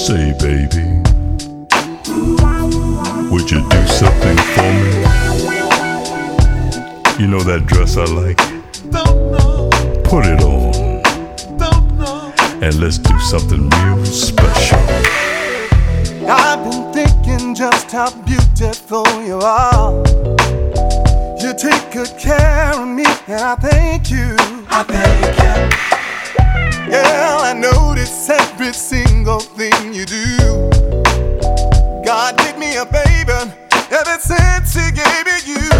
Say, baby, would you do something for me? You know that dress I like? Put it on, and let's do something real special. I've been thinking just how beautiful you are. You take good care of me, and I thank you. I thank you. Girl, I notice every single thing you do. God did me a favor ever since He gave me you.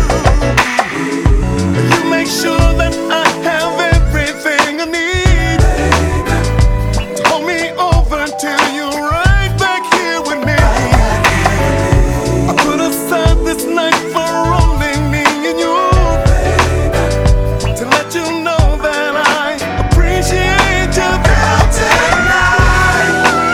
You make sure that I have everything I need. To hold me over till you're right back here with me. I put aside this night for only me and you, to let you know that I appreciate you. Girl, tonight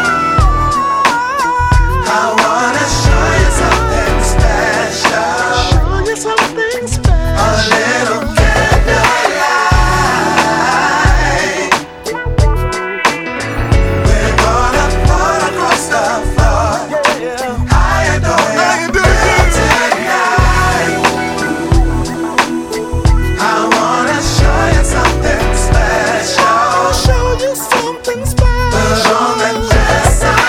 I wanna show you something special. Show you something special. A little candlelight. We're gonna put across the floor. I adore you. Girl, tonight I wanna show you something special. Show you something special. Put on the dress I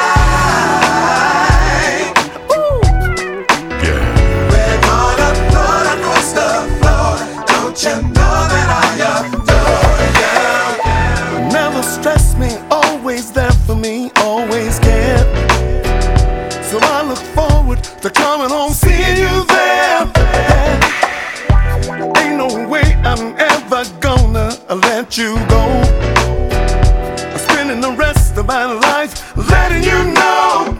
like. Yeah. We're gonna put across the floor. Don't you know that I adore you? Never stress me, always there for me, always care. So I look forward to coming home, seeing you there. Ain't no way I'm ever gonna let you go. I'm spending the rest of my life letting you know.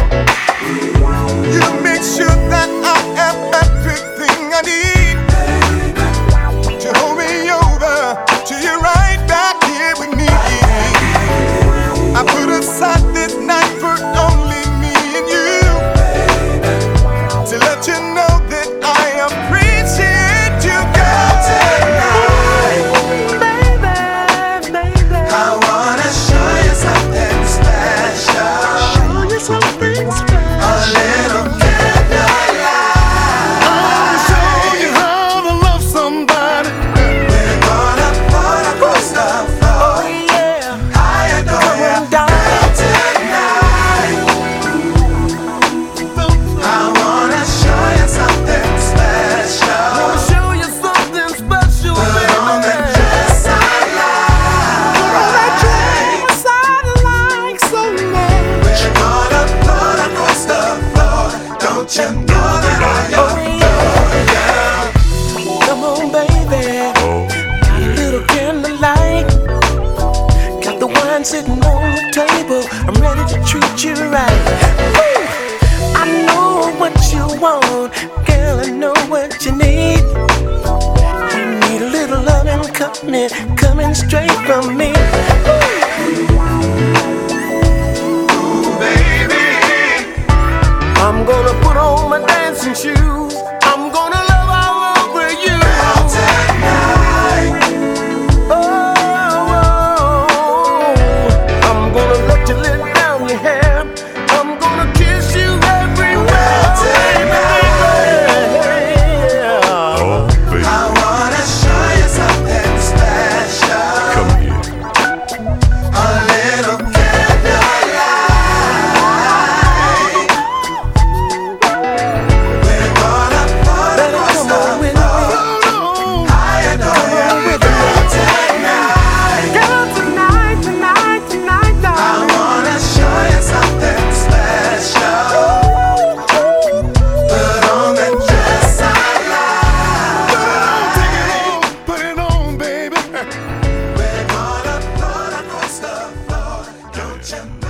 You make sure that I have everything I need to hold me over till you're right back here with me. I put aside this night for only me and you, to let you know that I appreciate you, girl. Tonight I wanna show you something special. Show you something special. A little candlelight. I'll show you how to love somebody. We're gonna put across the floor. I adore you. Girl, tonight I wanna show you something special. Show you something special, Put on the dress I like. so much. We're gonna put across the floor. Don't you know that I adore you? Come on, baby. Oh, Got a little candlelight. Got the wine sitting on the table. I'm ready to treat you right. Woo! I know what you want, girl. I know what you need. You need a little loving coming straight from me. Ooh, baby. I'm gonna put on my dancing shoes. I'm gonna love all over you. Girl, tonight Oh, I'm gonna let you let down your hair. I'm gonna kiss you everywhere. oh, baby, I wanna show you something special. come here. A little candlelight. We're gonna put Better across come the on with floor. me. I adore you. Girl, tonight Girl, tonight, I wanna show you something special. Put on the dress I like. Put it on, baby. We're gonna put across the floor. Don't you